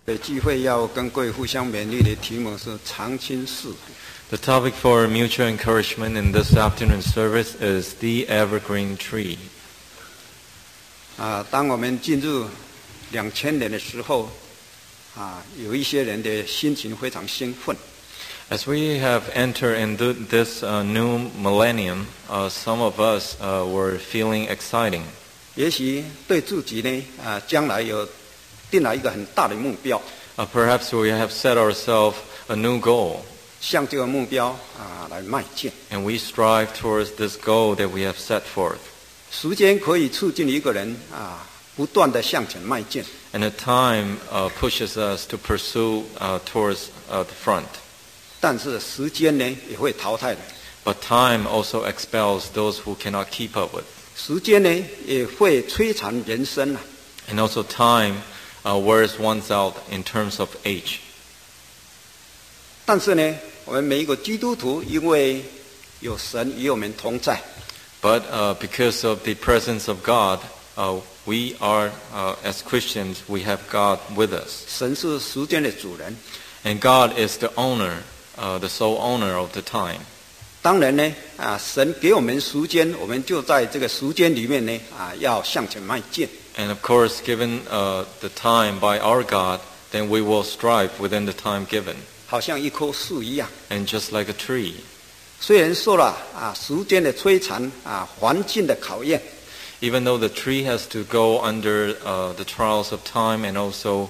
聚会要跟各位互相勉励的题目是常青树。 The topic for mutual encouragement in this afternoon service is the evergreen tree. 当我们进入2000年的时候，有一些人的心情非常兴奋。 As we have entered into this new millennium, some of us were feeling exciting. 也许对自己呢，将来有定了一个很大的目标。 Perhaps we have set ourselves a new goal. 向这个目标来迈进。 And we strive towards this goal that we have set forth. 时间可以促进一个人不断的向前迈进。 And the time pushes us to pursue towards the front. 但是时间呢也会淘汰的。 But time also expels those who cannot keep up with. 时间呢也会摧残人生。 And also time wears one's out in terms of age. 但是呢，我们每一个基督徒因为有神与我们同在。 But because of the presence of God, we are, as Christians, we have God with us. 神是时间的主人。 And God is the owner, the sole owner of the time. 当然呢，神给我们时间，我们就在这个时间里面呢，要向前迈进。 And of course, given the time by our God, then we will strive within the time given. 好像一棵树一样。 And just like a tree. 虽然说了时间的摧残环境的考验。 Even though the tree has to go under the trials of time and also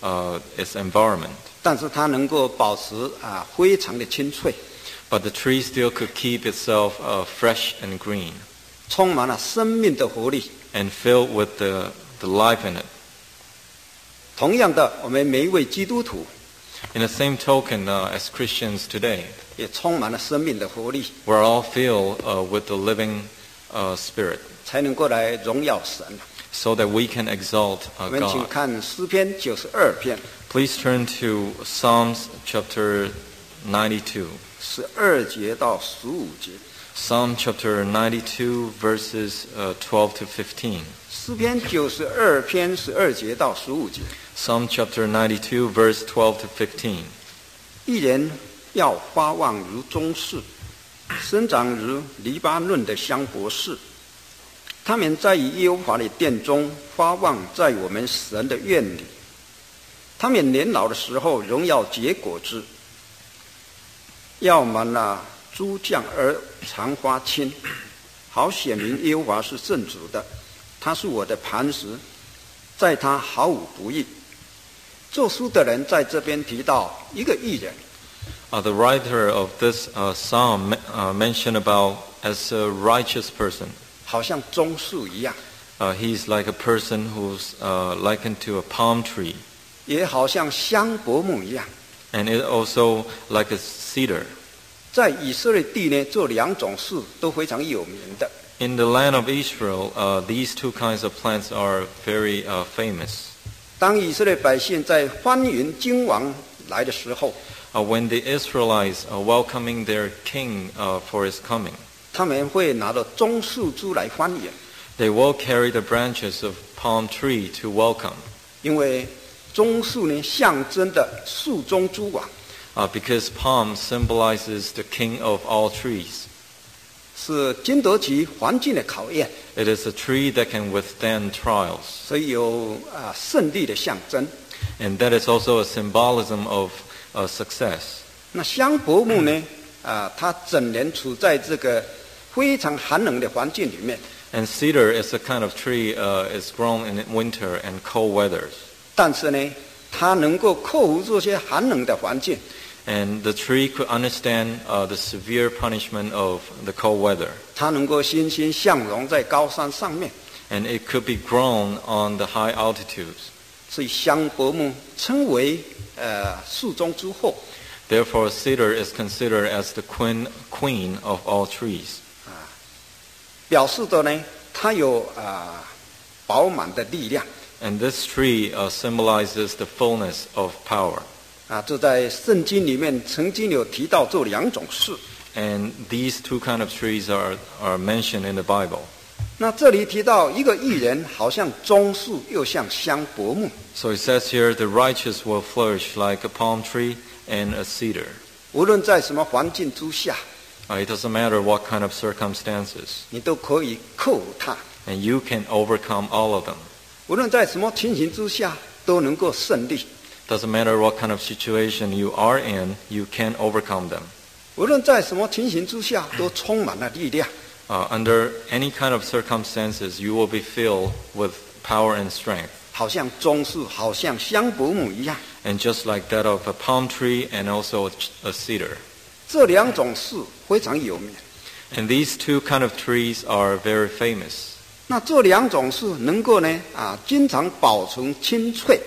its environment. 但是它能够保持非常的清脆。 But the tree still could keep itself fresh and green. 充满了生命的活力。 And filled with the life in it. 同样的，我们每一位基督徒。 In the same token, as Christians today, 也充满了生命的活力。 We're all filled with the living Spirit. 才能够来荣耀神。 So that we can exalt God. 我们请看诗篇92篇。 Please turn to Psalms chapter 92. 12节到15节。 Psalm chapter 92 verses 12 to 15. 诗篇92篇12节到15节。 Psalm chapter 92 verse 12 to 15. 一人要发旺如棕树，生长如黎巴嫩的香柏树。他们在耶和华的殿中发旺，在我们神的院里。他们年老的时候，仍要结果子，要满了珠浆而常发青，好显明耶和华是正主的。他是我的磐石，在他毫无不义。作书的人在这边提到一个义人。 The writer of this psalm mentioned about as a righteous person. 好像棕树一样。 He's like a person who's likened to a palm tree. 也好像香柏木一样。 And it also like a cedar. 在以色列地呢，这两种树都非常有名的。 In the land of Israel, these two kinds of plants are very famous. 当以色列百姓在欢迎君王来的时候， when the Israelites are welcoming their king for his coming, 他们会拿着棕树枝来欢迎。 They will carry the branches of palm tree to welcome. 因为棕树呢，象征的树中诸王。 Because palm symbolizes the king of all trees. 是经得起环境的考验。 It is a tree that can withstand trials. 所以有胜利的象征。 And that is also a symbolism of success. 那香柏木呢？它整年处在这个非常寒冷的环境里面。 And cedar is a kind of tree is grown in winter and cold weathers. 但是呢，它能够克服这些寒冷的环境。 And the tree could understand the severe punishment of the cold weather. 它能够欣欣向荣在高山上面。 And it could be grown on the high altitudes. 所以香柏木称为树中之后。 Therefore, cedar is considered as the queen of all trees. 表示的呢，它有饱满的力量。 And this tree symbolizes the fullness of power. 这在圣经里面曾经有提到这两种树。 And these two kind of trees are mentioned in the Bible. 那这里提到一个义人，好像棕树，又像香柏木。 So it says here, the righteous will flourish like a palm tree and a cedar. 无论在什么环境之下， It doesn't matter what kind of circumstances, 你都可以克服它； and you can overcome all of them. 无论在什么情形之下，都能够胜利； Doesn't matter what kind of situation you are in, you can overcome them. 无论在什么情形之下，都充满了力量。 Under any kind of circumstances, you will be filled with power and strength. 好像棕树，好像香柏木一样。 And just like that of a palm tree and also a cedar. 这两种树非常有名。 And these two kind of trees are very famous. 那这两种树能够呢经常保存青翠，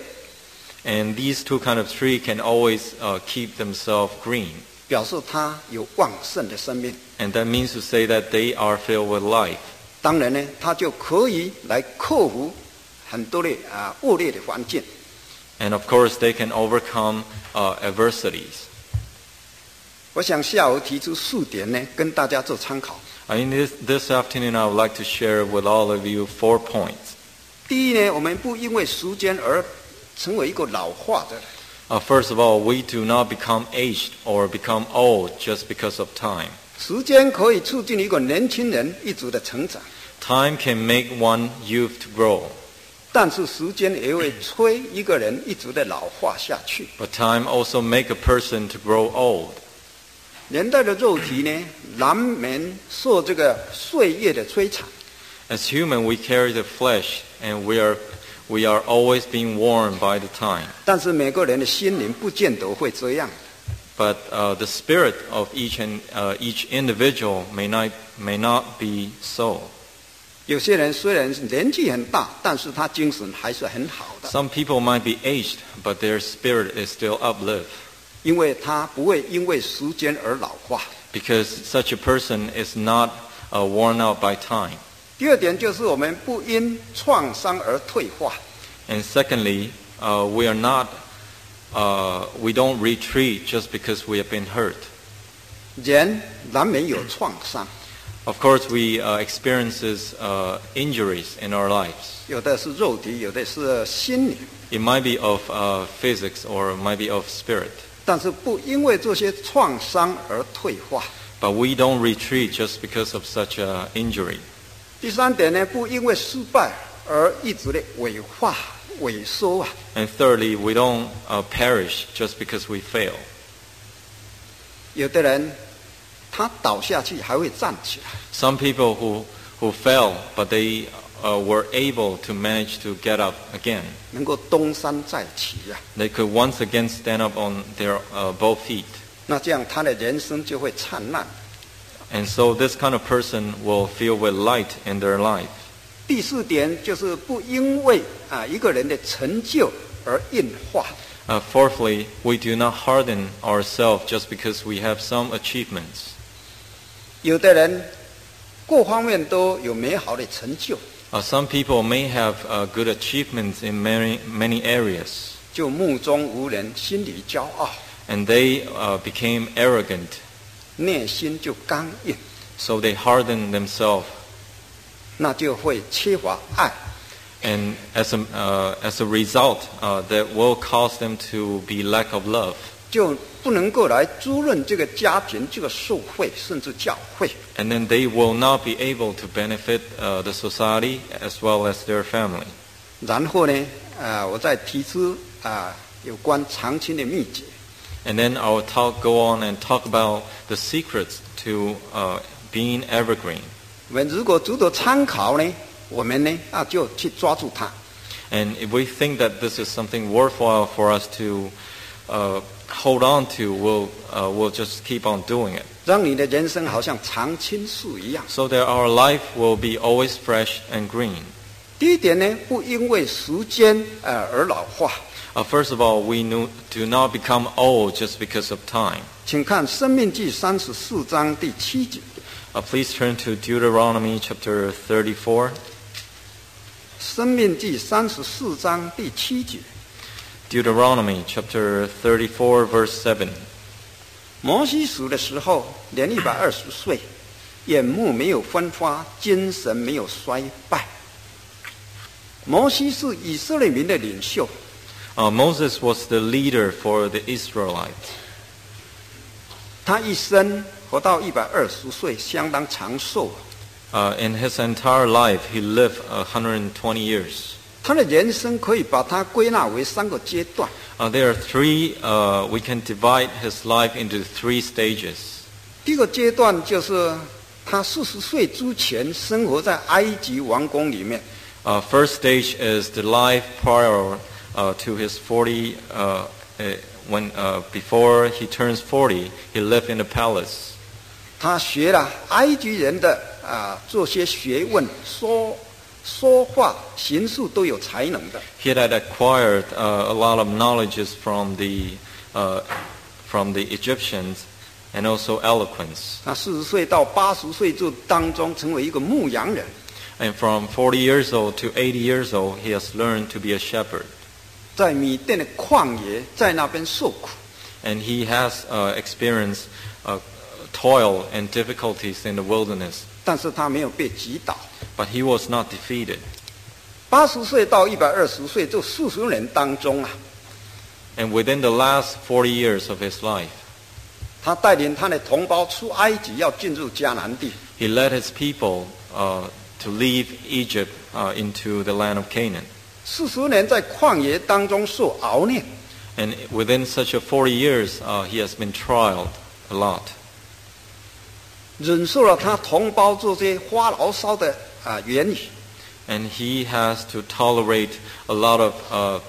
And these two kind of tree can always keep themselves green. 表示它有旺盛的生命。 And that means to say that they are filled with life. 当然呢，它就可以来克服很多的恶劣的环境。 And of course, they can overcome adversities. 我想下午提出4点呢，跟大家做参考。 This afternoon, I would like to share with all of you 4 points. 第一呢，我们不因为时间而成为一个老化的人。 First of all, we do not become aged or become old just because of time. 时间可以促进一个年轻人一直的成长， Time can make one youth to grow, 但是时间也会催一个人一直的老化下去。 but time also make a person to grow old. 人类的肉体呢，难免受这个岁月的摧残。 As human, we carry the flesh, and we are always being worn by the time. 但是每个人的心灵不见得会这样。 But the spirit of each individual may not be so. 有些人虽然年纪很大，但是他精神还是很好的， Some people might be aged, but their spirit is still uplift, 因为他不会因为时间而老化。 because such a person is not worn out by time. 第二点就是我们不因创伤而退化。 And secondly, we don't retreat just because we have been hurt. 人难免有创伤， Of course, we experiences injuries in our lives. 有的是肉体，有的是心灵。 It might be of physics or it might be of spirit. 但是不因为这些创伤而退化。 But we don't retreat just because of such an injury. 第三点呢，不因为失败而一直的萎化、萎缩啊。 And thirdly, we don't perish just because we fail. 有的人他倒下去还会站起来， Some people who fell, but they were able to manage to get up again. 能够东山再起啊。 They could once again stand up on their both feet. 那这样他的人生就会灿烂。 And so this kind of person will feel with light in their life. 第四点就是不因为一个人的成就而硬化。 Fourthly, we do not harden ourselves just because we have some achievements. 有的人各方面都有美好的成就， Some people may have good achievements in many areas, 就目中无人，心里骄傲， and they became arrogant, 内心就刚硬， so they hardened themselves, 那就会缺乏爱。 and as a result, that will cause them to be lack of love, 就不能够来滋润这个家庭、这个社会，甚至教会。 and then they will not be able to benefit the society as well as their family. 然后呢，我再提出有关长青的秘诀。 And then I will go on and talk about the secrets to being evergreen. 我们如果值得参考呢，我们呢就去抓住它。 And if we think that this is something worthwhile for us to hold on to, we'll just keep on doing it. 让你的人生好像常青树一样。 So that our life will be always fresh and green. 第一点呢，不因为时间而老化。 First of all, we do not become old just because of time. 请看《申命记》34章第7节。 Please turn to Deuteronomy chapter 34. 《申命记》34章第7节。 Deuteronomy chapter 34, verse 7. 摩西死的时候年120岁， 眼目没有分发，精神没有衰败。摩西是以色列民的领袖， Moses was the leader for the Israelites. 他一生活到120岁，相当长寿。 In his entire life, he lived 120 years. 他的人生可以把它归纳为3个阶段。 There are three, we can divide his life into 3 stages. 第一个阶段就是他40岁之前生活在埃及王宫里面， First stage is the life prior to his 40, when before he turns 40, he lived in the palace. 他学了埃及人的做些学问，说话、行事都有才能的。 He had acquired a lot of knowledges from the Egyptians and also eloquence. 他40岁到80岁这当中，成为一个牧羊人。 And from 40 years old to 80 years old, he has learned to be a shepherd. 在米甸的旷野，在那边受苦。 And he has experienced toil and difficulties in the wilderness. 但是他没有被击倒。 But he was not defeated. 80岁到120岁这40年当中啊， And within the last 40 years of his life, 他带领他的同胞出埃及，要进入迦南地。 he led his people to leave Egypt into the land of Canaan. 40年在旷野当中受熬炼， And within such a 40 years, he has been trialed a lot. 忍受了他同胞这些发牢骚的言语。 And he has to tolerate a lot of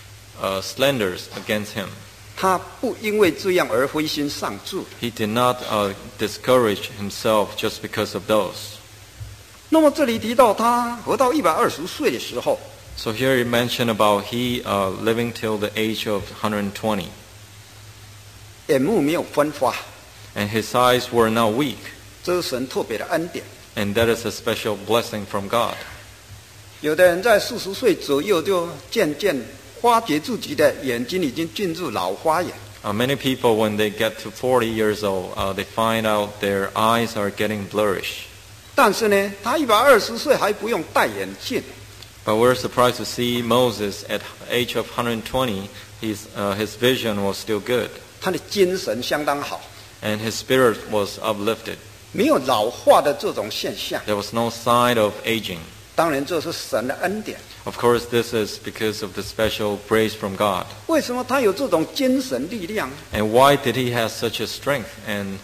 slanders against him. 他不因为这样而灰心丧志。 He did not discourage himself just because of those. 那么这里提到他活到120岁的时候， So here he mentioned about he living till the age of 120. 眼目没有分发， And his eyes were not weak. 这是神特别的恩典。 And that is a special blessing from God. 有的人在40岁左右就渐渐发觉自己的眼睛已经进入老花眼。 Many people, when they get to 40 years old, they find out their eyes are getting blurrish. 但是呢，他120岁还不用戴眼镜， But we're surprised to see Moses at age of 120, his vision was still good. 他的精神相当好， And his spirit was uplifted. 没有老化的这种现象。 There was no sign of aging. 当然，这是神的恩典。 Of course, this is because of the special grace from God. 为什么他有这种精神力量？ And why did he have such a strength and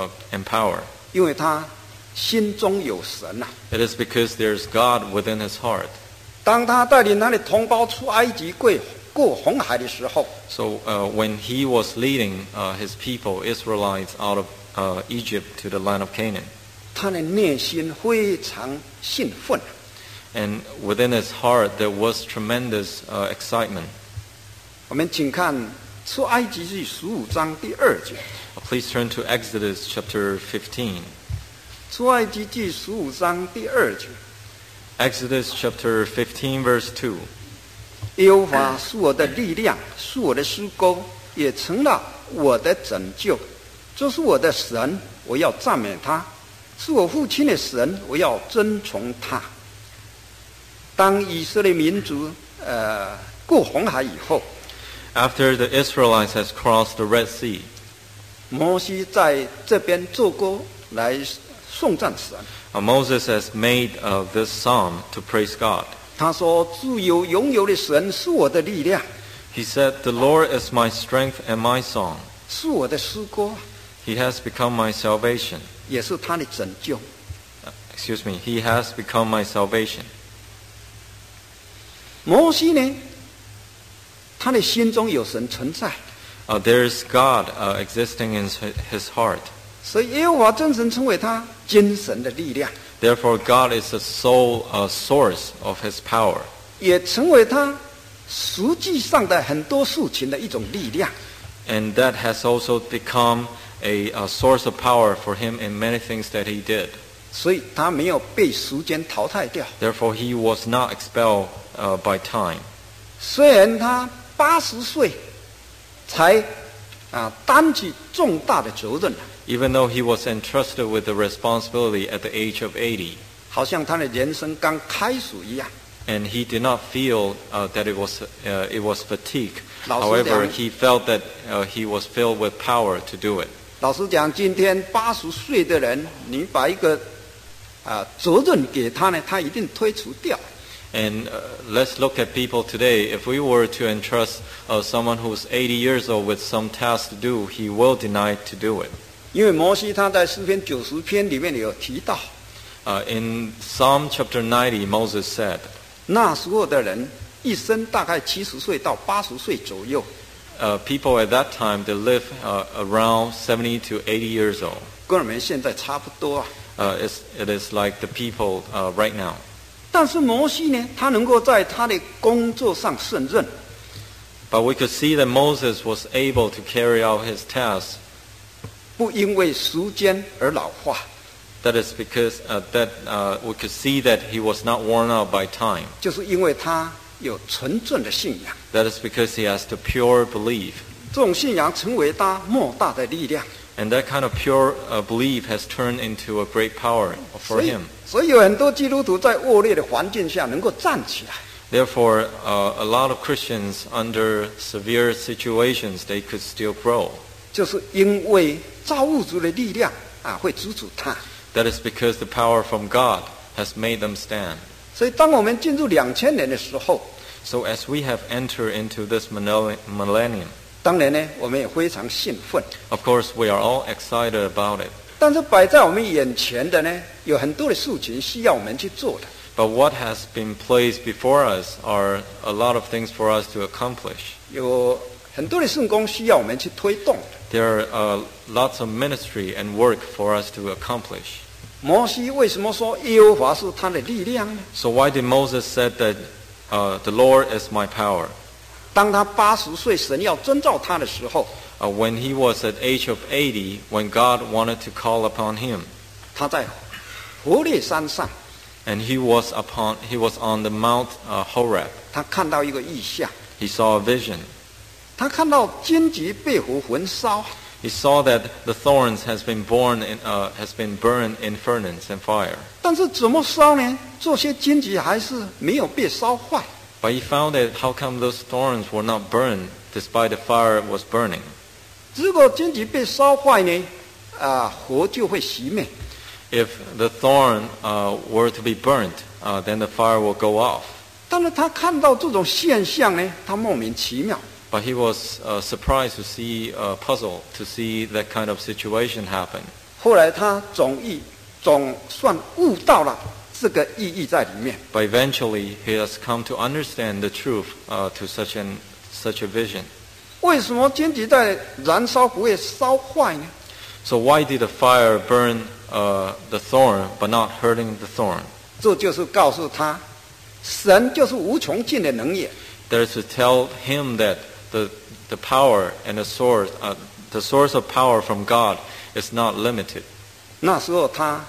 power? 因为他心中有神呐、 It is because there's God within his heart. 当他带领他的同胞出埃及过红海的时候， So when he was leading his people, Israelites, out of Egypt to the land of Canaan, 他的内心非常兴奋。 and within his heart there was tremendous excitement. 我们请看出埃及记15章第2节。 Please turn to Exodus chapter 15. 出埃及记15章第2节。 Exodus chapter 15 verse 2. 耶和华是我的力量，是我的施钩，也成了我的拯救。这是我的神，我要赞美他；是我父亲的神，我要尊崇他。当以色列民族过红海以后， After the Israelites has crossed the Red Sea, 摩西在这边做歌来颂赞神。 Moses has made this psalm to praise God. 他说：“自有永有的神是我的力量， He said, "The Lord is my strength and my song. 是我的诗歌， He has become my salvation." 也是他的拯救。” Excuse me. He has become my salvation. 摩西呢，他的心中有神存在， There's God existing in his heart. 所以耶和华真神称为他精神的力量， Therefore, God is the sole source of his power. 也成为他实际上的很多事情的一种力量。 And that has also become a source of power for him in many things that he did. 所以他没有被时间淘汰掉。 Therefore, he was not expelled by time. 虽然他80岁才担起重大的责任， even though he was entrusted with the responsibility at the age of 80. 好像他的人生刚开始一样。 And he did not feel that it was fatigue. 老实 However, 讲 he felt that he was filled with power to do it. 老实讲，今天80岁的人，你把一个责任给他呢，他一定推除掉。 And let's look at people today. If we were to entrust someone who's 80 years old with some task to do, he will deny to do it. 因为摩西他在诗篇90篇里面有提到， In Psalm chapter 90, Moses said, 那时候的人一生大概70岁到80岁左右。 people at that time, they live around 70 to 80 years old. 跟我们现在差不多啊。 It is like the people right now. 但是摩西呢，他能够在他的工作上胜任， But we could see that Moses was able to carry out his tasks. 不因为时间而老化， That is because we could see that he was not worn out by time. 就是因为他有纯正的信仰。 That is because he has the pure belief. 这种信仰成为他莫大的力量。 And that kind of pure belief has turned into a great power for him. 所以有很多基督徒在恶劣的环境下能够站起来， Therefore, a lot of Christians under severe situations, they could still grow. 就是因为造物主的力量会资助他。 That is because the power from God has made them stand. 所以当我们进入2000年的时候， So as we have entered into this millennium, 当然呢，我们也非常兴奋。 of course, we are all excited about it. 但是摆在我们眼前的呢，有很多的事情需要我们去做的。 But what has been placed before us are a lot of things for us to accomplish. 有很多的圣工需要我们去推动的。 There are lots of ministry and work for us to accomplish. 摩西为什么说耶和华是他的力量呢？ So why did Moses said that the Lord is my power? 当他80岁，神要征召他的时候， When he was at age of 80, when God wanted to call upon him, 他在火烈山上， and he was on the Mount Horeb, 他看到一个异象， he saw a vision. 他看到荆棘被火焚烧， He saw that the thorns has been burned in furnace and fire. 但是怎么烧呢？这些荆棘还是没有被烧坏。 But he found that how come those thorns were not burned despite the fire was burning? 如果荆棘被烧坏呢，火就会熄灭。 If the thorn were to be burnt, then the fire will go off. 但是他看到这种现象呢，他莫名其妙。 But he was surprised to see, puzzled to see that kind of situation happen. 后来他总算悟到了这个意义在里面。 But eventually, he has come to understand the truth to such a vision. 为什么荆棘在燃烧不会烧坏呢？ So why did the fire burn the thorn but not hurting the thorn? 这就是告诉他，神就是无穷尽的能也。 That is to tell him that the power and the source of power from God is not limited. 那时候他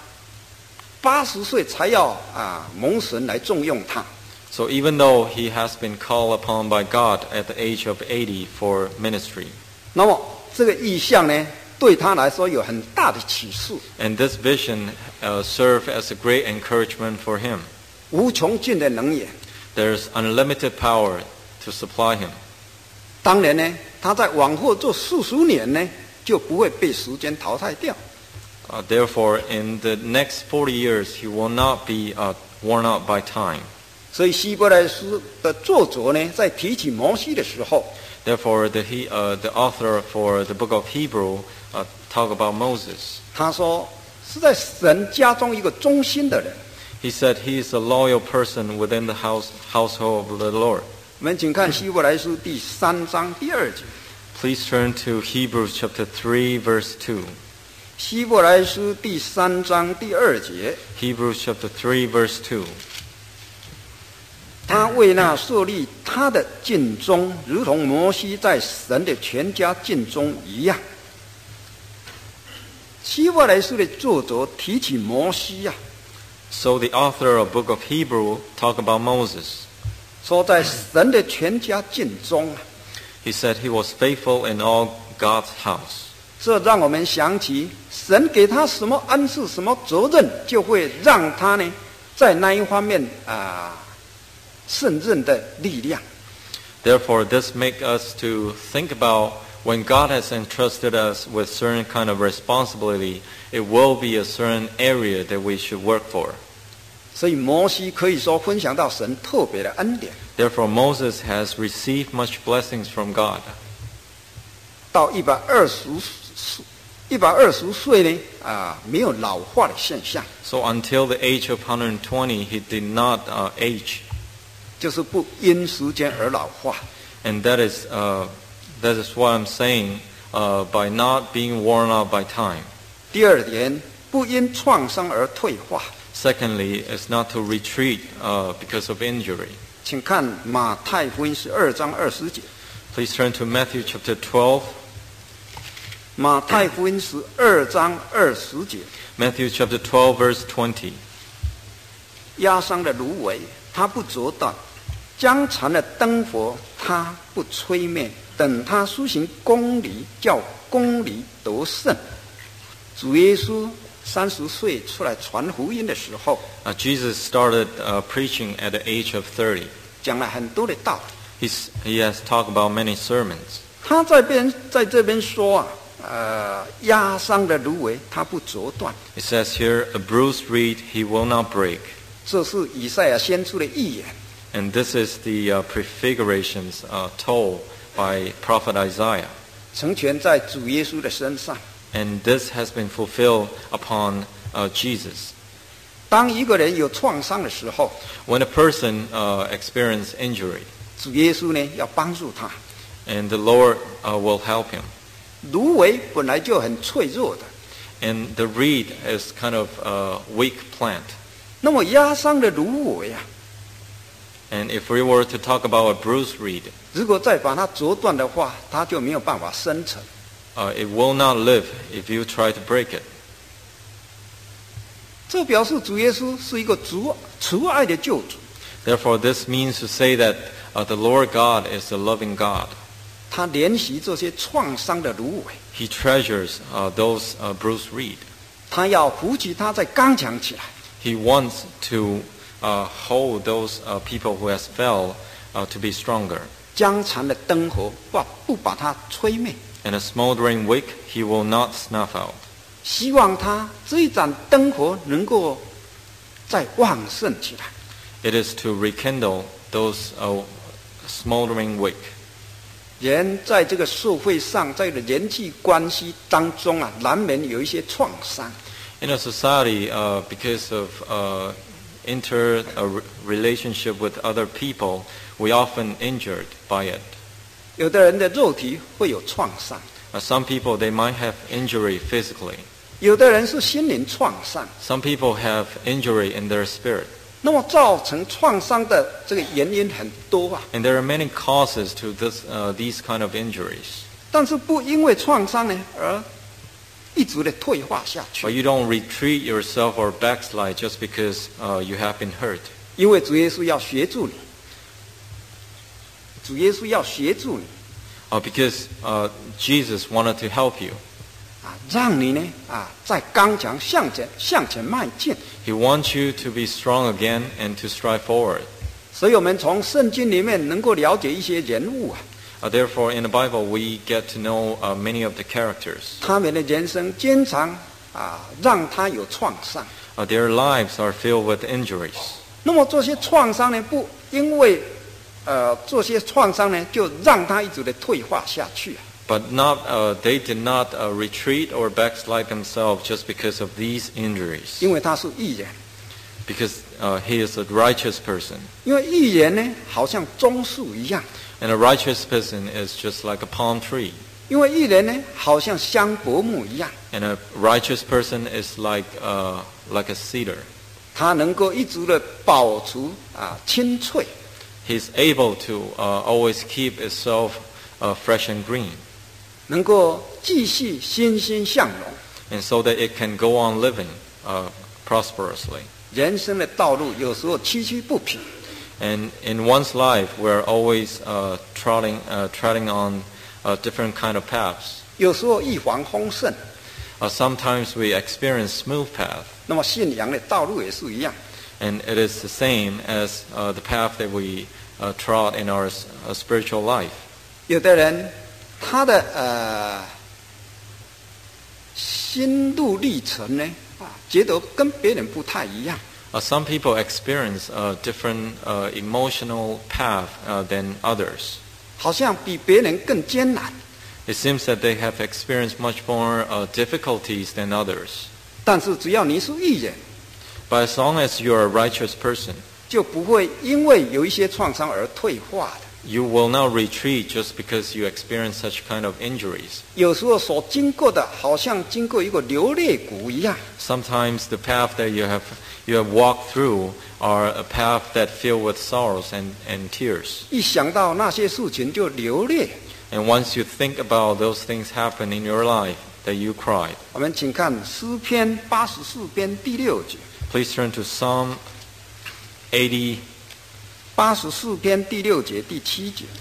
80岁才要蒙神来重用他。 So even though he has been called upon by God at the age of 80 for ministry, 那么这个意象呢，对他来说有很大的启示。 and this vision served as a great encouragement for him. 无穷尽的能也。 There's unlimited power to supply him. 当然呢，他在往后做40年呢，就不会被时间淘汰掉。 Therefore, in the next 40 years, he will not be worn out by time. 所以希伯来书的作者呢，在提起摩西的时候， Therefore, the author for the book of Hebrew talk about Moses. 他说是在神家中一个忠心的人。 He said he is a loyal person within the household of the Lord. 我们请看希伯来书第3章第2节。 Please turn to Hebrews chapter 3, verse 2. 希伯来书第3章第2节， Hebrews chapter 3, verse 2. 他为那设立他的尽忠，如同摩西在神的全家尽忠一样。希伯来书的作者提起摩西呀， So the author of book of Hebrew talk about Moses. 说在神的全家尽忠啊。 He said he was faithful in all God's house. 这让我们想起神给他什么恩赐、什么责任，就会让他呢在那一方面胜任的力量。 Therefore, this makes us to think about when God has entrusted us with certain kind of responsibility, it will be a certain area that we should work for. 所以摩西可以说分享到神特别的恩典。 Therefore, Moses has received much blessings from God. 到120岁呢，没有老化的现象， So until the age of 120, he did not age. 就是不因时间而老化。 And that is what I'm saying by not being worn out by time. 第二点，不因创伤而退化。 Secondly, is not to retreat because of injury. 请看马太福音12章20节。 Please turn to Matthew chapter 12. 马太福音12章20节。 Matthew chapter 12, verse 20. 压伤的芦苇，它不折断；将残的灯火，它不吹灭。等他施行公理，叫公理得胜。主耶稣30岁出来传福音的时候， Jesus started preaching at the age of 30. 讲了很多的道理。 He has talked about many sermons. 他在这边说压伤的芦苇，它不折断。 It says here, a bruised reed he will not break. 这是以赛亚先知的预言。 And this is the prefigurations told by prophet Isaiah. 成全在主耶稣的身上。 And this has been fulfilled upon Jesus. 当一个人有创伤的时候， When a person experiences injury, 主耶稣呢要帮助他。 and the Lord will help him. 芦苇本来就很脆弱的， And the reed is kind of a weak plant. 那么压伤的芦苇 And if we were to talk about a bruised reed, 如果再把它折断的话，它就没有办法生成。 it will not live if you try to break it. 这表示主耶稣是一个慈爱的救主， Therefore, this means to say that the Lord God is a loving God. 他怜惜这些创伤的芦苇， He treasures those bruised reed. 他要扶起它再刚强起来。 He wants to hold those people who has fell to be stronger. 将残的灯火不把它吹灭， And a smoldering wick he will not snuff out. 希望它这一盏灯火能够再旺盛起来。 It is to rekindle those smoldering wick. 人在这个社会上，在这个人际关系当中难免有一些创伤。 In a society, because of relationship with other people, we often injured by it. 有的人的肉体会有创伤， Some people, they might have injury physically. 有的人是心灵创伤。 Some people have injury in their spirit. 那么造成创伤的这个原因很多啊， And there are many causes to these kind of injuries. 但是不因为创伤呢而一直的退化下 But 去。 you don't retreat yourself or backslide just because you have been hurt. 因为主耶稣要协助你，主耶稣要协助你 Because Jesus wanted to help you. 让你呢再刚强向前迈进。 He wants you to be strong again and to strive forward. 所以我们从圣经里面能够了解一些人物 Therefore, in the Bible, we get to know many of the characters. 他们的人生经常让他有创伤。 Their lives are filled with injuries. 那么这些创伤呢，不因为这些创伤呢，就让他一直的退化下去。 But they did not retreat or backslide themselves just because of these injuries. 因为他是义人， Because he is a righteous person. 因为义人呢，好像棕树一样； And a righteous person is just like a palm tree. 因为义人呢，好像香柏木一样， And a righteous person is like a cedar. 他能够一直的保持青翠， He's able to always keep itself fresh and green. 能够继续欣欣向荣。 And so that it can go on living prosperously. 人生的道路有时候崎岖不平， And in one's life, we're always treading on different kind of paths. 有时候一帆风顺。 Sometimes we experience smooth path. 那么信仰的道路也是一样。 And it is the same as the path that we trod in our spiritual life. 有的人他的心路历程呢，觉得跟别人不太一样。 Some people experience a different emotional path than others. 好像比别人更艰难。 It seems that they have experienced much more difficulties than others. 但是只要你是义人， But as long as you are a righteous person, 就不会因为有一些创伤而退化的。 you will not retreat just because you experience such kind of injuries. 有时候所经过的，好像经过一个流泪谷一样。 Sometimes the path that you have walked through are a path that filled with sorrows and tears. 一想到那些事情就流泪。 And once you think about those things happen in your life, that you cried. 我们请看诗篇84篇第6节。 Please turn to Psalm 80. 84篇第6节、第7节。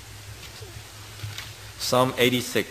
Psalm 86.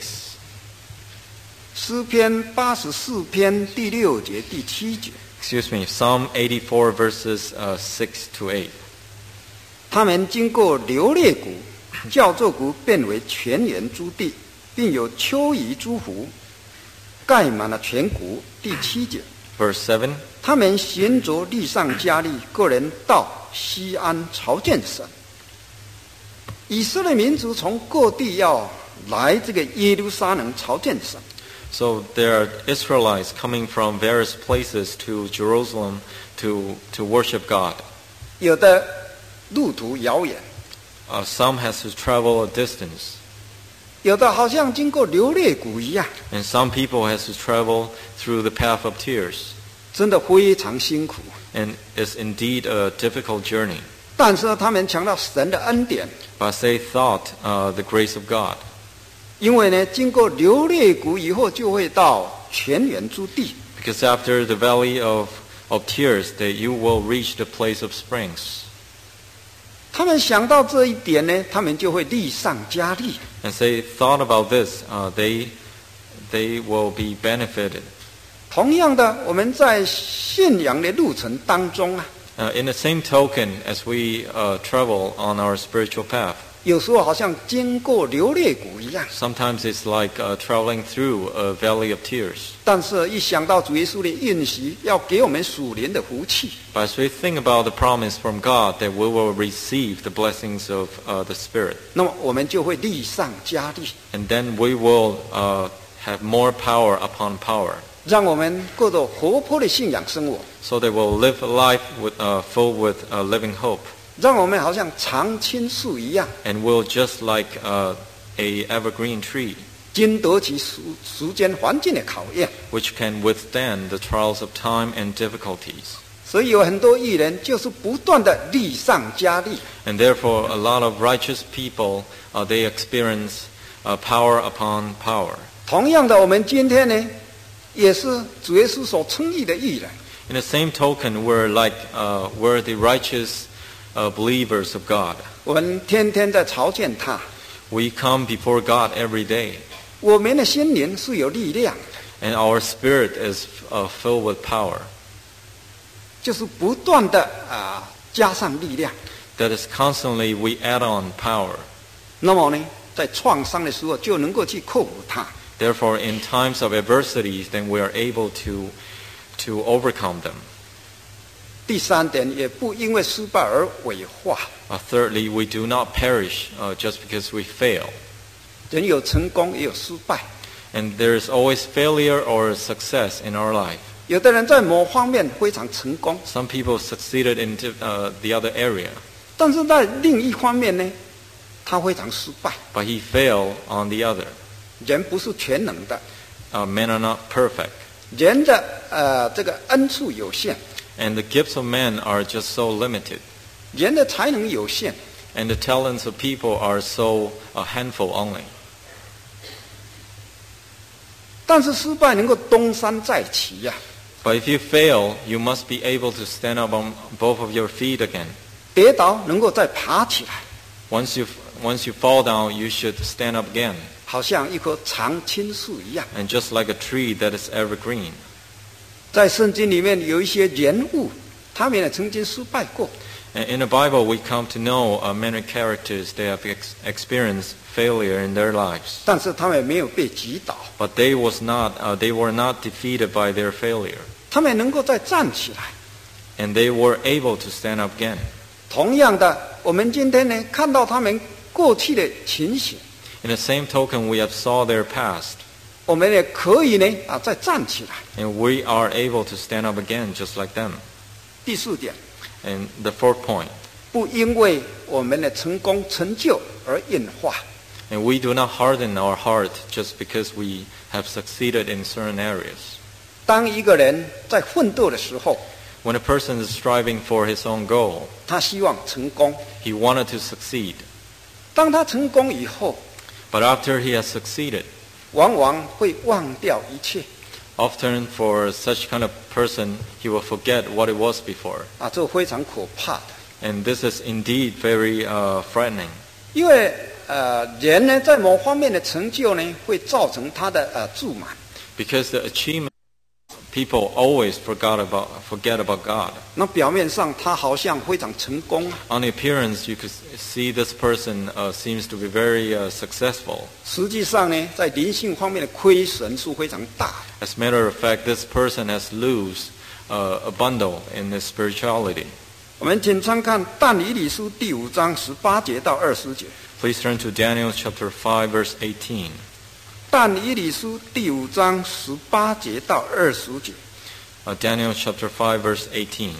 诗篇84篇第6节、第7节。 Excuse me, Psalm 84 verses 6 to 8. 他们经过流泪谷，叫这谷变为泉源之地，并有秋雨之湖，盖满了全谷。第7节。 Verse 7. 他们行着地上加利，个人到西安朝见神。以色列民族从各地要来这个耶路撒冷朝见神。 So there are Israelites coming from various places to Jerusalem to worship God. 有的路途遥远， Some has to travel a distance. 有的好像经过流泪谷一样， And some people has to travel through the path of tears. 真的非常辛苦。 And it's indeed a difficult journey. 但是他们强调神的恩典， But they thought the grace of God. 因为呢，经过流泪谷以后，就会到泉源之地。 Because after the valley of tears, that you will reach the place of springs. 他们想到这一点呢，他们就会力上加力。 And they thought about this, they will be benefited. 同样的，我们在信仰的路程当中啊， In the same token, as we travel on our spiritual path, 有时候好像经过流泪谷一样。 sometimes it's like traveling through a valley of tears. 但是，一想到主耶稣的应许，要给我们属灵的福气， But as we think about the promise from God that we will receive the blessings of the Spirit, 那么我们就会力上加力， and then we will have more power upon power, 让我们过着活泼的信仰生活， so that we'll live a life full with living hope, 让我们好像常青树一样， and we'll just like a evergreen tree, 经得起时间环境的考验。 which can withstand the trials of time and difficulties. 所以有很多艺人就是不断的力上加力。 And therefore, a lot of righteous people, they experience power upon power. 同样的，我们今天呢，也是主耶稣所称义的艺人。 In the same token, we're the righteous believers of God. 我们天天在朝见他， We come before God every day, 我们的心灵是有力量的， and our spirit is filled with power. 就是不断的加上力量。 That is constantly we add on power. 那么呢，在创伤的时候就能够去克服它。 Therefore, in times of adversities, then we are able to overcome them. 第三点，也不因为失败而萎化。 Thirdly, we do not perish just because we fail. 人有成功，也有失败。 And there is always failure or success in our life. 有的人在某方面非常成功， Some people succeeded in the other area, 但是在另一方面呢，他非常失败。 but he failed on the other. 人不是全能的， Men are not perfect. 人的这个恩赐有限， And the gifts of men are just so limited. 人的才能有限， And the talents of people are so a handful only. 但是失败能够东山再起呀、 But if you fail, you must be able to stand up on both of your feet again. 跌倒能够再爬起来。 Once you've once you fall down, you should stand up again. 好像一棵常青树一样。 And just like a tree that is evergreen. 在圣经里面有一些人物，他们也曾经失败过， And in the Bible, we come to know many characters. They have experienced failure in their lives. 但是他们没有被击倒， But they were not defeated by their failure. 他们能够再站起来。 And they were able to stand up again. 同样的，我们今天呢，看到他们过去的情形， In the same token, we have saw their past. 我们也可以呢再站起来。 And we are able to stand up again just like them. 第四点， And the fourth point. 不因为我们的成功成就而硬化。 And we do not harden our heart just because we have succeeded in certain areas. 当一个人在奋斗的时候， When a person is striving for his own goal, 他希望成功。 he wanted to succeed. 当他成功以后， But after he has succeeded, 往往会忘掉一切。 often for such kind of person, he will forget what it was before. 这非常可怕的。 And this is indeed very frightening. 因为人呢，在某方面的成就呢，会造成他的自满。 Because the achievement, people always forget about God. 那表面上他好像非常成功， On the appearance, you could see this person seems to be very successful. 实际上呢，在灵性方面的亏损是非常大的。 As a matter of fact, this person has lose a bundle in his spirituality. 我们请参看但以理书第5章18节到20节。 Please turn to Daniel chapter 5, verse 18. 但以理书第5章18节到20节。 Daniel chapter 5, verse 18.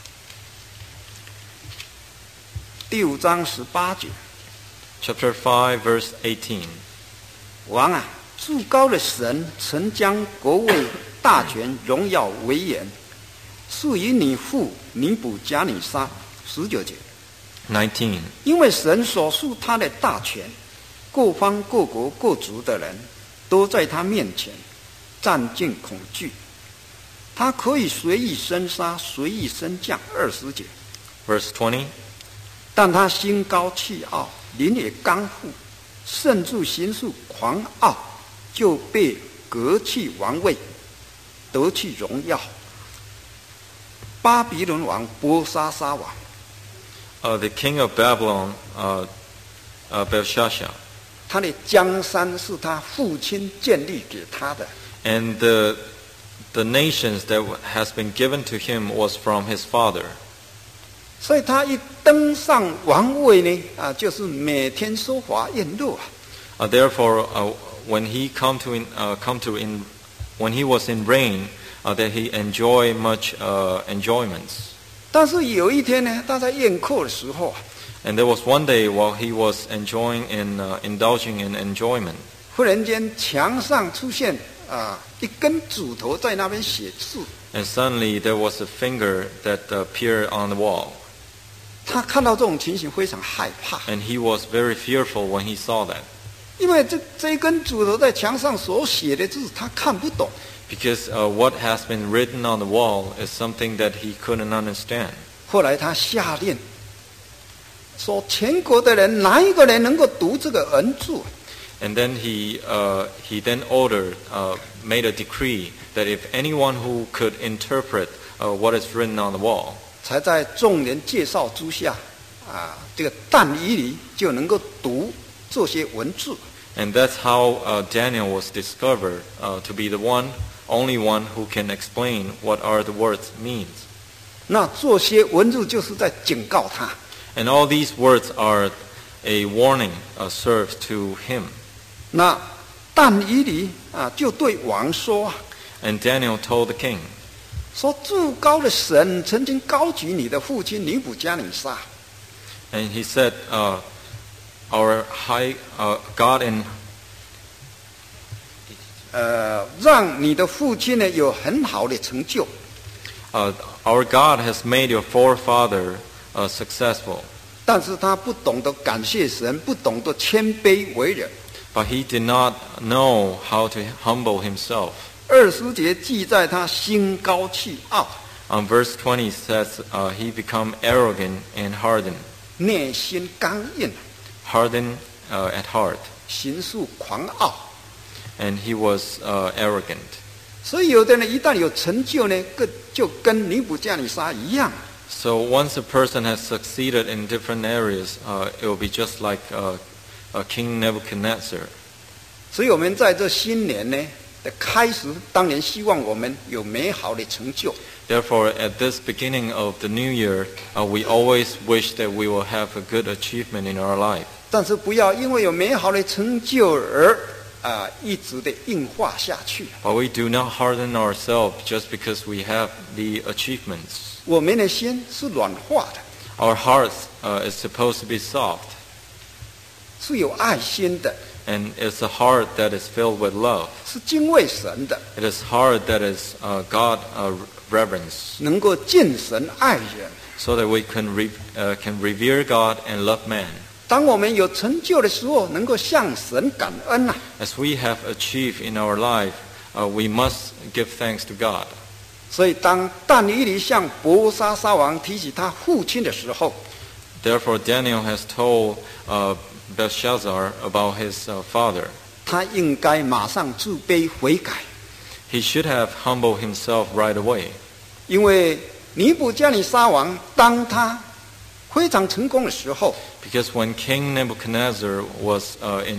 第5章18节， Chapter 5, verse 18. 王啊，至高的神曾将国位、大权、荣耀、威严赐予你父尼布甲尼撒。19节， 19. 因为神所赐他的大权，各方各国各族的人都在他面前战尽恐惧，他可以随意生杀，随意升降。20节， Verse 20. 但他心高气傲，灵也刚愎，甚至行事狂傲，就被革去王位，得去荣耀。巴比伦王波沙沙王， The king of Babylon, Belshazzar, 他的江山是他父亲建立给他的， and the nations that has been given to him was from his father. 所以他一登上王位呢，就是每天说法宴乐啊。 Therefore, when he when he was in reign, that he enjoy much enjoyments. 但是有一天呢，他在宴客的时候， And there was one day while he was indulging in enjoyment, 忽然间墙上出现一根指头在那边写字， and suddenly there was a finger that appeared on the wall. 他看到这种情形非常害怕， And he was very fearful when he saw that, 因为这一根指头在墙上所写的字他看不懂。 because what has been written on the wall is something that he couldn't understand. 后来他下令说，全国的人哪一个人能够读这个文字？ And then he then made a decree that if anyone who could interpret what is written on the wall, 才在众人介绍之下，这个但以理就能够读这些文字。 and that's how Daniel was discovered to be the only one who can explain what are the words means. 那这些文字就是在警告他。 And all these words are a warning served to him. 那但以理就对王说 And Daniel told the king, 说至高的神曾经高举你的父亲尼布甲尼撒， and he said, our high God in 让你的父亲呢有很好的成就， our God has made your forefather successful, 但是他不懂得感谢神，不懂得谦卑为人。 but he did not know how to humble himself. 20节记载他心高气傲， Verse 20 says he become arrogant and hardened, 内心刚硬， hardened at heart, 行事狂傲。 and he was arrogant. 所以有的人一旦有成就呢，就跟尼布加尼撒一样。 So once a person has succeeded in different areas, it will be just like King Nebuchadnezzar. 所以我们在这新年呢的开始，当然希望我们有美好的成就。 Therefore, at this beginning of the new year, we always wish that we will have a good achievement in our life. 但是不要因为有美好的成就而一直的硬化下去。 But we do not harden ourselves just because we have the achievements. 我们的心是软化的， Our hearts is supposed to be soft, 是有爱心的， and it's a heart that is filled with love. 是敬畏神的， It is heart that is God reverence, 能够敬神爱人。 so that we can revere God and love man. 当我们有成就的时候，能够向神感恩呐、 As we have achieved in our life, we must give thanks to God. 所以当但以理向伯沙撒王提起他父亲的时候， Therefore, Daniel has told Belshazzar about his father. 他应该马上自卑悔改， He should have humbled himself right away. 因为尼布加尼撒王当他非常成功的时候， Because when King Nebuchadnezzar was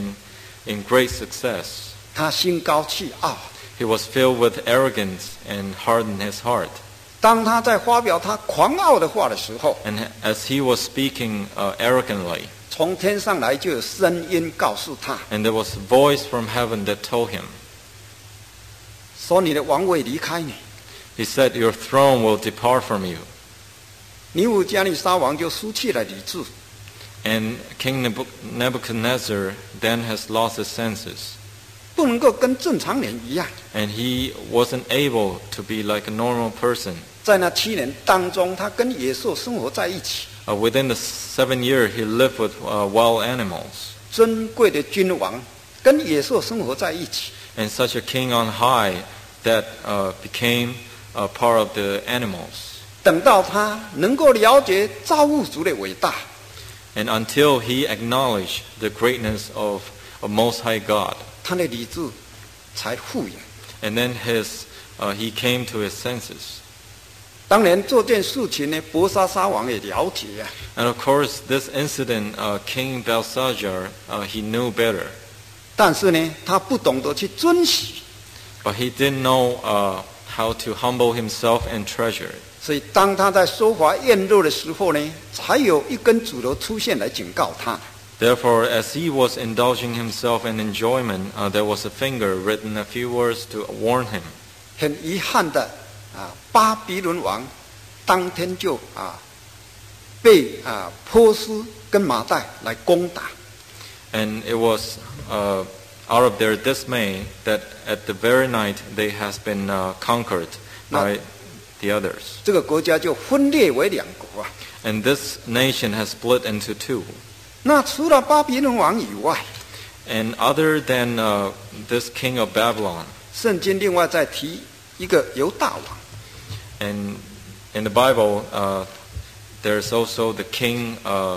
in great success, 他心高气傲。 he was filled with arrogance and hardened his heart. 当他在发表他狂傲的话的时候， And as he was speaking arrogantly, 从天上来就有声音告诉他 and there was a voice from heaven that told him, 说：“你的王位离开你。 he said, your throne will depart from you. ” 尼布加尼撒王就失去了理智， And King Nebuchadnezzar then has lost his senses. 不能够跟正常人一样。 And he wasn't able to be like a normal person. 在那7年当中，他跟野兽生活在一起。 Within the 7 years, he lived with wild animals. 尊贵的君王跟野兽生活在一起， And such a king on high that became a part of the animals. 等到他能够了解造物主的伟大， And until he acknowledged the greatness of a Most High God, 他的理智才复原。 and then he came to his senses. 当然，这件事情呢，伯沙撒王也了解啊。 And of course, this incident, King Belshazzar, he knew better. 但是呢，他不懂得去珍惜， But he didn't know how to humble himself and treasure it. 所以当他在说法宴乐的时候呢，才有一根指头出现来警告他。 Therefore, as he was indulging himself in enjoyment, there was a finger written a few words to warn him. 很遗憾的巴比伦王当天就被波斯跟马代来攻打。 And it was out of their dismay that at the very night they has been conquered by the others. 这个国家就分裂为2国啊。 And this nation has split into 2. 那除了巴比伦王以外， And other than this king of Babylon, 圣经另外再提一个犹大王。 and in the Bible, there's also the king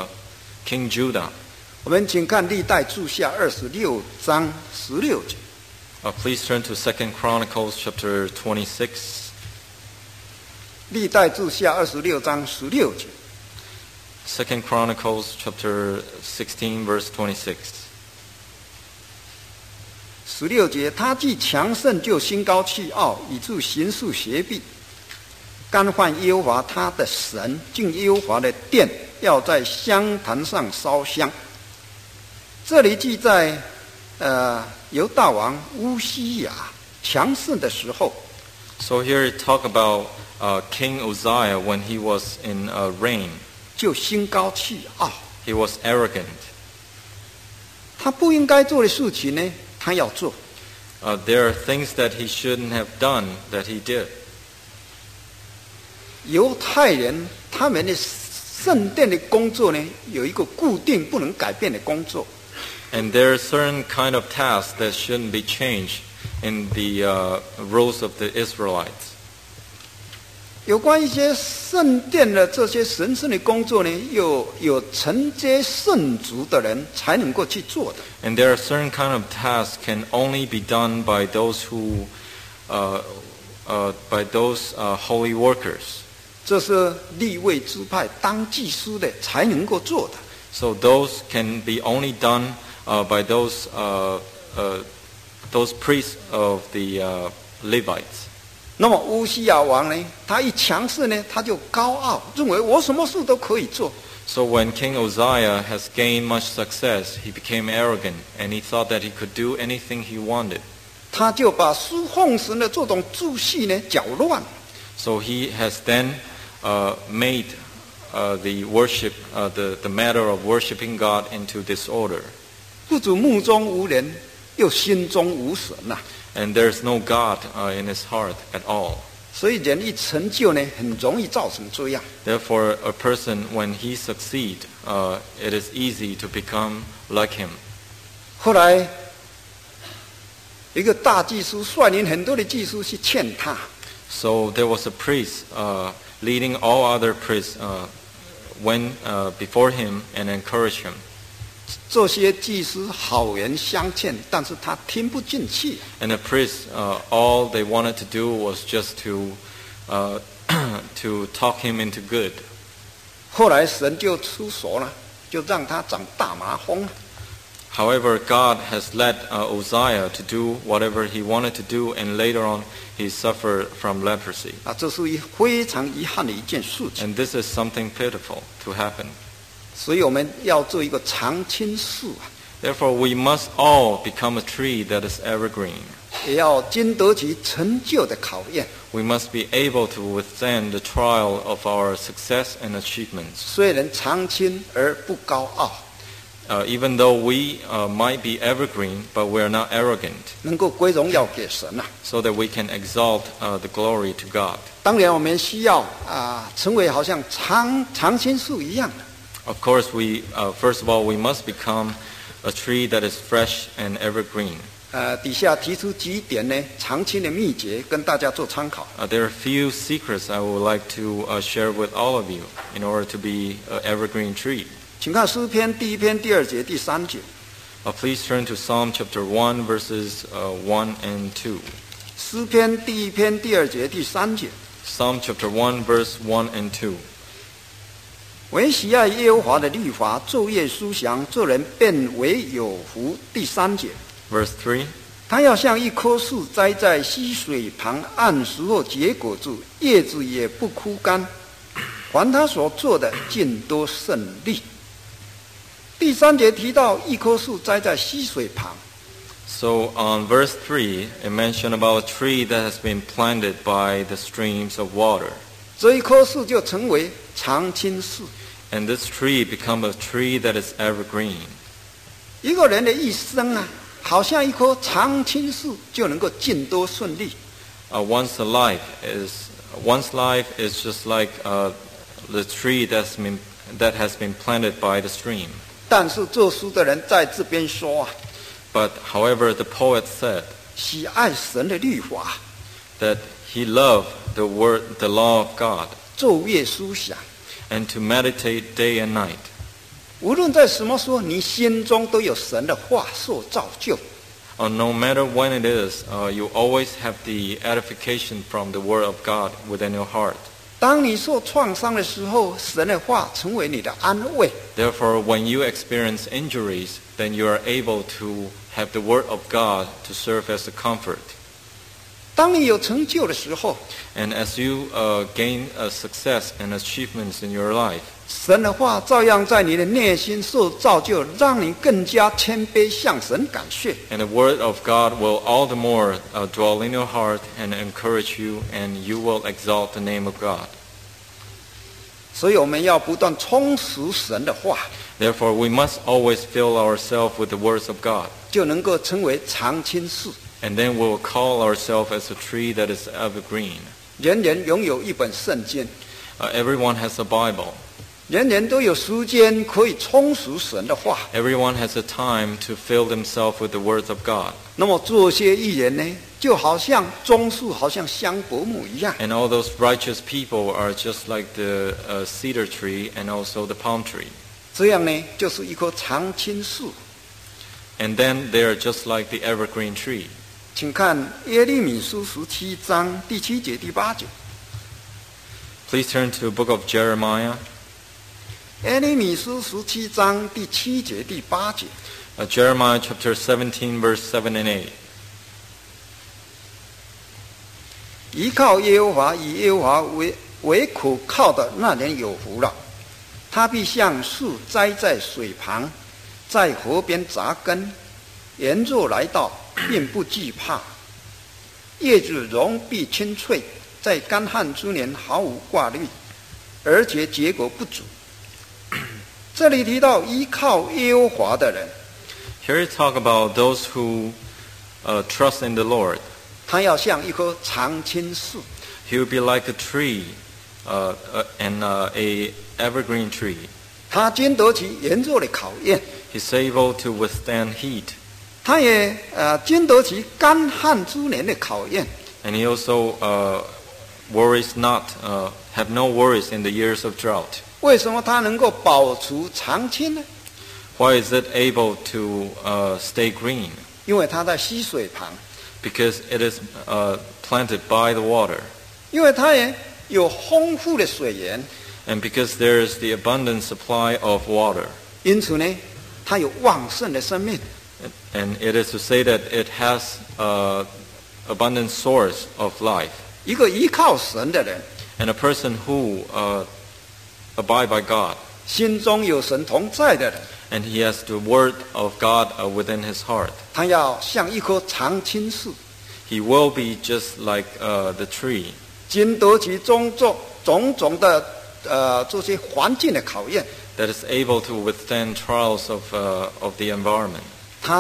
Judah. 我们请看历代志下26章16节。 Please turn to 2 Chronicles chapter 26. 历代志下26章16节。 2 Chronicles chapter 16 verse 26. 16节，他既强盛，就心高气傲，以致行事邪僻，干犯耶和华他的神，进耶和华的殿，要在香坛上烧香。这里记载，犹大王乌西雅强盛的时候， So here it talk about King Uzziah when he was in reign. 就心高气傲， He was arrogant. 他不应该做的事情呢，他要做。 There are things that he shouldn't have done that he did. 犹太人他们的圣殿的工作呢，有一个固定不能改变的工作。 And there are certain kind of tasks that shouldn't be changed in the rules of the Israelites. 有关一些圣殿的这些神圣的工作呢，有承接圣族的人才能够去做的。 And there are certain kind of tasks can only be done by those who, holy workers. 这是利未支派当祭司的才能够做的。 So those can be only done by those priests of the Levites. 那么乌西雅王呢，他一强势呢，他就高傲，认为我什么事都可以做。 So when King Uzziah has gained much success, he became arrogant, and he thought that he could do anything he wanted. 他就把侍奉神的这种秩序呢搅乱。 So he has then made the worship, the matter of worshiping God into disorder. 不止目中无人，又心中无神呐。 And there's no God in his heart at all. 所以人一成就呢，很容易造成这样。 Therefore, a person, when he succeeds, it is easy to become like him. 后来，一个大祭司率领很多的祭司去劝他。 So there was a priest leading all other priests went before him and encouraged him. 这些祭司好言相劝，但是他听不进去。 And the priests, all they wanted to do was just to talk him into good. 后来神就出手了，就让他长大麻风。 However, God has led Uzziah to do whatever he wanted to do, and later on he suffered from leprosy. 这是非常遗憾的一件事情。 And this is something pitiful to happen. 所以我们要做一个常青树啊， Therefore, we must all become a tree that is evergreen. 也要经得起成就的考验。 We must be able to withstand the trial of our success and achievements. 虽然常青而不高傲， Even though we might be evergreen, but we are not arrogant, 能够归荣耀给神啊。 so that we can exalt the glory to God. 当然，我们需要成为好像常青树一样的。 Of course, first of all, we must become a tree that is fresh and evergreen. 底下提出几点呢，常青的秘诀跟大家做参考。 There are a few secrets I would like to share with all of you in order to be an evergreen tree. 请看诗篇第1篇第2节第3节。 Please turn to Psalm chapter 1, verses 1 and 2. 诗篇第1篇第2节第3节。 Psalm chapter 1, verse 1 and 2. 唯喜爱耶和华的律法，昼夜思想，这人便为有福。第3节。 Verse 3. 他要像一棵树栽在溪水旁，按时候结果子，叶子也不枯干。凡他所做的，尽都胜利。第3节提到一棵树栽在溪水旁。 So on verse 3, it mentioned about a tree that has been planted by the streams of water. 这一棵树就成为常青树。 And this tree become a tree that is evergreen. 一个人的一生啊，好像一棵常青树，就能够尽都顺利。 One's life is just like the tree that has been planted by the stream. 但是做书的人在这边说啊， But however, the poet said 喜爱神的律法， that he loved the law of God, 昼夜思想。 and to meditate day and night. 无论在什么时候，你心中都有神的话受造就。 No matter when it is, you always have the edification from the word of God within your heart. 当你受创伤的时候，神的话成为你的安慰。 Therefore, when you experience injuries, then you are able to have the word of God to serve as a comfort. 当你有成就的时候， And as you gain success and achievements in your life, 神的话照样在你的内心受造就，让你更加谦卑向神感谢。 and the word of God will all the more dwell in your heart and encourage you, and you will exalt the name of God. 所以我们要不断充实神的话， Therefore, we must always fill ourselves with the words of God. 就能够成为常青树。 And then we'll call ourselves as a tree that is evergreen. 人人拥有一本圣经， Everyone has a Bible. 人人都有时间可以充实神的话。 Everyone has a time to fill themselves with the words of God. 那么这些艺人呢， 就好像棕树，好像香柏木一样。 And all those righteous people are just like the cedar tree and also the palm tree. 这样呢，就是一棵常青树。 And then they are just like the evergreen tree. 请看耶利米书17章第7节、第8节。 Please turn to the book of Jeremiah. 耶利米书17章第7节、第8节。 Jeremiah chapter 17, verse 7 and 8. 依靠耶和华，以耶和华为可靠的那人有福了。他必像树栽在水旁，在河边扎根，炎热来到，并不惧怕。叶子容必青翠，在干旱之年毫无挂虑，而且结果不足。这里提到依靠耶和华的人， Here you talk about those who trust in the Lord. 他要像一棵常青树， He will be like a tree, and a evergreen tree. 他经得起炎热的考验， He's able to withstand heat, 他也经得起干旱之年的考验。 and he also worries not, have no worries in the years of drought. 为什么他能够保持常青呢？ Why is it able to stay green? 因为他在溪水旁， Because it is planted by the water, 因为他也有丰富的水源， and because there is the abundant supply of water. 因此呢，他有旺盛的生命。 And it is to say that it has abundant source of life. 一个依靠神的人， And a person who abide by God, 心中有神同在的人， and he has the word of God within his heart, 他要像一棵常青树， he will be just like the tree, 经得起种种的这些环境的考验， that is able to withstand trials of the environment. 他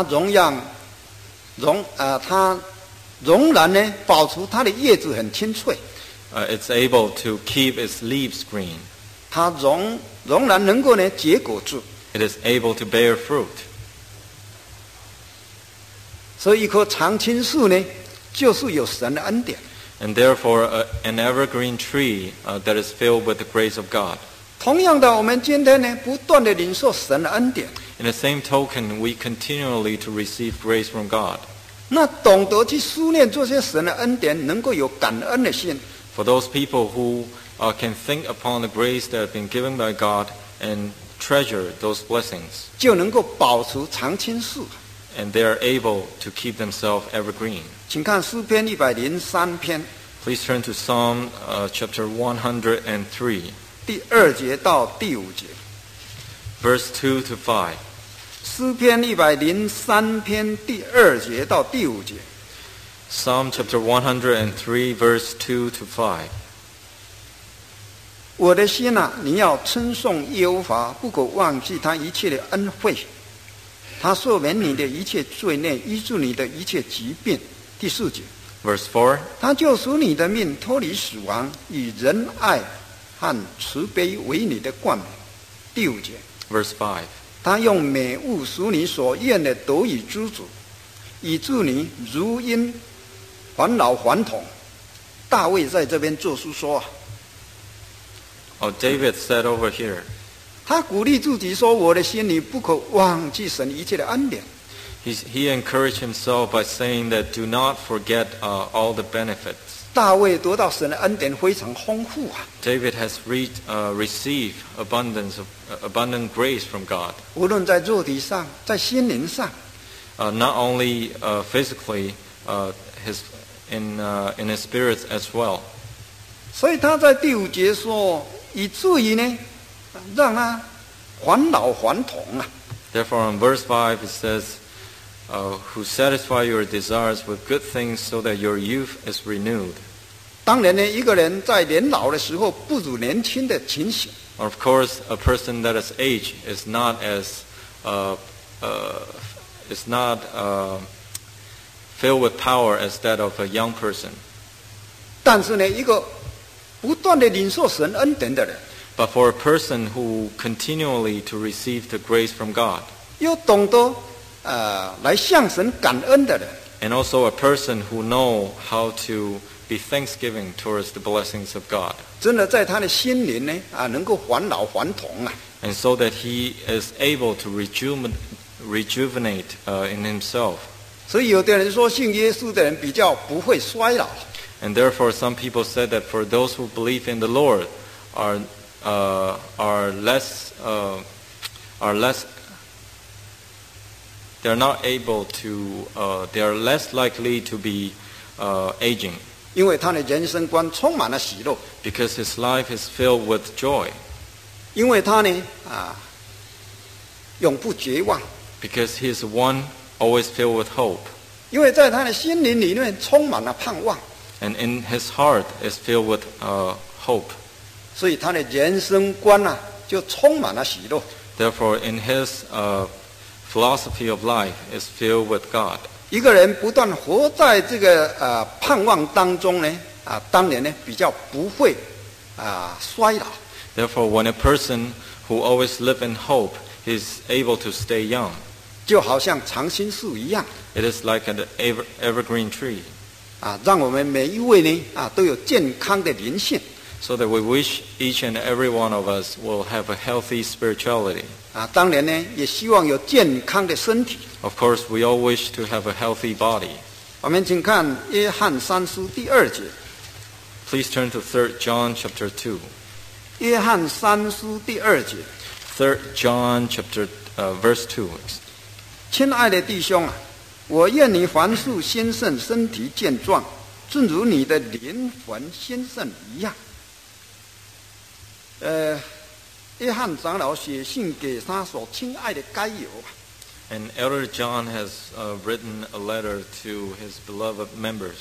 仍然呢保持它的叶子很清脆， It's able to keep its leaves green. 它仍然能够呢结果子。 It is able to bear fruit. 所以一棵常青树呢，就是有神的恩典。 And therefore, an evergreen tree that is filled with the grace of God. 同样的，我们今天呢，不断的领受神的恩典， In the same token, we continually to receive grace from God. 那懂得去思念这些神的恩典，能够有感恩的心， For those people who can think upon the grace that have been given by God and treasure those blessings, 就能够保持常青树。 and they are able to keep themselves evergreen. 请看诗篇103篇 Please turn to Psalm chapter 103, 第2节到第5节。 verse 2 to 5. 诗篇103篇第2节到第5节。 Psalm chapter 103, verse 2 to 5. 我的心啊，你要称颂耶和华，不可忘记他一切的恩惠。他赦免你的一切罪孽，医治你的一切疾病。第4节， Verse 4. 他救赎你的命，脱离死亡，以仁爱和慈悲为你的冠冕。第5节， Verse 5. 他用美物使你所愿的得以知足，以致你如鹰返老还童。大卫在这边作书说啊， David said over here, 他鼓励自己说：“我的心里不可忘记神一切的恩典。” he encouraged himself by saying that do not forget all the benefits. 大卫得到神的恩典非常丰富啊！ David has received abundant grace from God, 无论在肉体上，在心灵上， not only physically, in his spirits as well. 所以他在第5节说，以至于呢，让他返老还童啊！ Therefore, in verse 5 it says, who satisfy your desires with good things so that your youth is renewed. 当然呢，一个人在年老的时候不如年轻的情形。 Of course, a person that is aged is not filled with power as that of a young person. 但是呢，一个不断的领受神恩典的人， But for a person who continually to receive the grace from God, 又懂得来向神感恩的人， And also a person who know how to be thanksgiving towards the blessings of God. 真的在他的心灵呢能够返老还童啊。 And so that he is able to rejuvenate in himself. 所以有的人说信耶稣的人比较不会衰老。 And therefore some people said that for those who believe in the Lord are less they're not able to they are less likely to be aging. 因为他的人生观充满了喜乐， Because his life is filled with joy. 因为他呢永不绝望， Because he is one always filled with hope. 因为在他的心灵里面充满了盼望， And in his heart is filled with hope. 所以他的人生观就充满了喜乐。 Therefore, in his philosophy of life is filled with God. 一个人不断活在这个盼望当中呢当然呢比较不会衰老。 Therefore, when a person who always live in hope is able to stay young, 就好像常青树一样 it is like an evergreen tree. 让我们每一位呢都有健康的灵性。 So that we wish each and every one of us will have a healthy spirituality. 当然呢也希望有健康的身体。 Of course, we all wish to have a healthy body. 我们请看约翰3书第2节。 Please turn to 3 John chapter 2. 约翰3书第2节。 3 John chapter verse 2. 亲爱的弟兄我愿你凡事兴盛，身体健壮，正如你的灵魂兴盛一样。约翰长老写信给他所亲爱的该友 And Elder John has written a letter to his beloved members.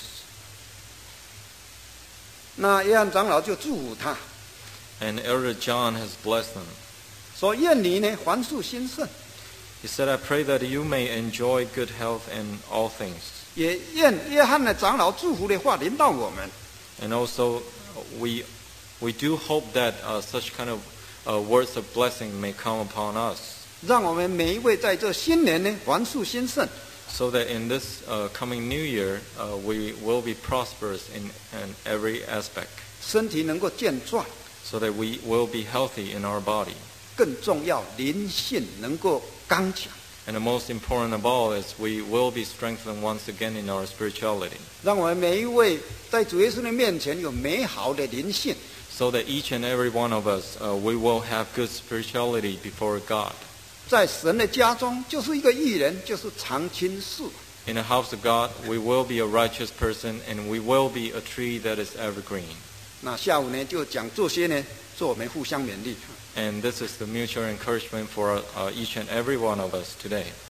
那约翰长老就祝福他， And Elder John has blessed them. 说愿你呢凡事兴盛， He said, I pray that you may enjoy good health in all things. 也愿约翰的长老祝福的话临到我们。 And also, we do hope that such kind of words of blessing may come upon us. 让我们每一位在这新年呢凡事兴盛， So that in this coming new year, we will be prosperous in every aspect. 身体能够健壮， So that we will be healthy in our body. 更重要灵性能够刚强。 And the most important of all is we will be strengthened once again in our spirituality. 让我们每一位在主耶稣的面前有美好的灵性， So that each and every one of us, we will have good spirituality before God. 在神的家中就是一个义人，就是常青树。 In the house of God, we will be a righteous person and we will be a tree that is evergreen. 那下午呢就讲这些呢，做我们互相勉励。 And this is the mutual encouragement for each and every one of us today.